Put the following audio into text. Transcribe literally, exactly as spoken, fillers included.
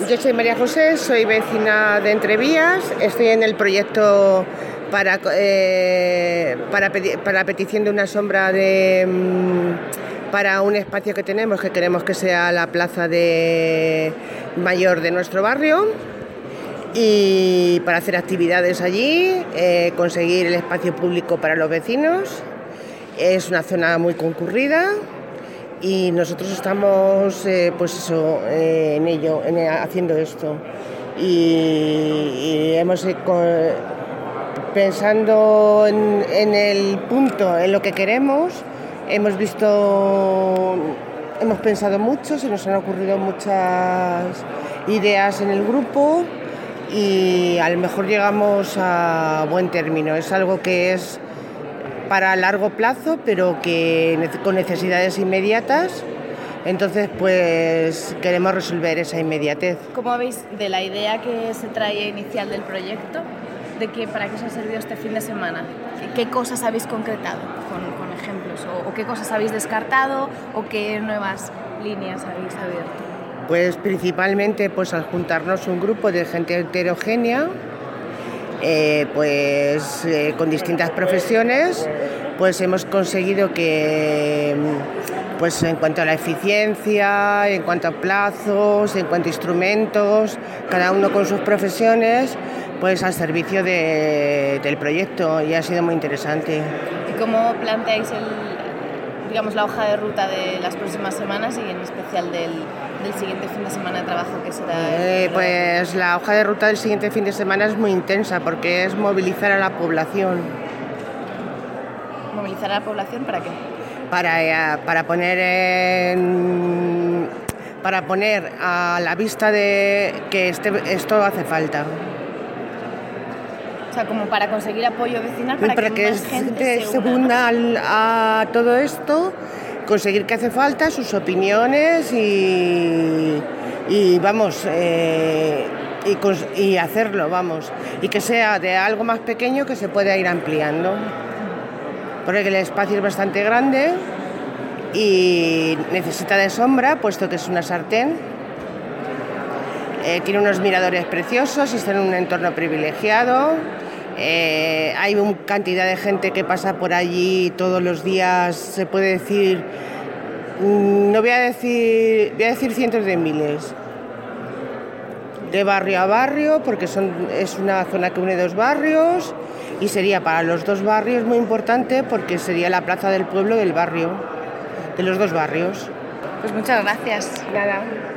Yo soy María José, soy vecina de Entrevías, estoy en el proyecto para, eh, para, para petición de una sombra de, para un espacio que tenemos, que queremos que sea la plaza de mayor de nuestro barrio, y para hacer actividades allí, eh, conseguir el espacio público para los vecinos. Es una zona muy concurrida y nosotros estamos eh, pues eso, eh, en ello, en, haciendo esto. Y, y hemos eh, con, pensando en, en el punto, en lo que queremos, hemos visto, hemos pensado mucho, se nos han ocurrido muchas ideas en el grupo y a lo mejor llegamos a buen término. Es algo que es para largo plazo, pero que con necesidades inmediatas. Entonces, pues queremos resolver esa inmediatez. ¿Cómo veis de la idea que se trae inicial del proyecto, de que para qué os ha servido este fin de semana? ¿Qué cosas habéis concretado con, con ejemplos? ¿O, o qué cosas habéis descartado? ¿O qué nuevas líneas habéis abierto? Pues principalmente pues al juntarnos un grupo de gente heterogénea, Eh, pues eh, con distintas profesiones, pues hemos conseguido que, pues en cuanto a la eficiencia, en cuanto a plazos, en cuanto a instrumentos, cada uno con sus profesiones, pues al servicio de, del proyecto, y ha sido muy interesante. ¿Y cómo planteáis el, digamos, la hoja de ruta de las próximas semanas y en especial del, del siguiente fin de semana de trabajo que será? Eh, pues la hoja de ruta del siguiente fin de semana es muy intensa porque es movilizar a la población. ¿Movilizar a la población para qué? Para, para poner en, para poner a la vista de que este, esto hace falta. O sea, como para conseguir apoyo vecinal, para, para que, que más gente se, se una, una a todo esto, conseguir que hace falta, sus opiniones y, y vamos, eh, y, y hacerlo, vamos, y que sea de algo más pequeño que se pueda ir ampliando, porque el espacio es bastante grande y necesita de sombra, puesto que es una sartén, eh, tiene unos miradores preciosos y está en un entorno privilegiado. Eh, hay una cantidad de gente que pasa por allí todos los días, se puede decir, no voy a decir, voy a decir cientos de miles, de barrio a barrio, porque son, es una zona que une dos barrios y sería para los dos barrios muy importante porque sería la plaza del pueblo del barrio, de los dos barrios. Pues muchas gracias. Nada.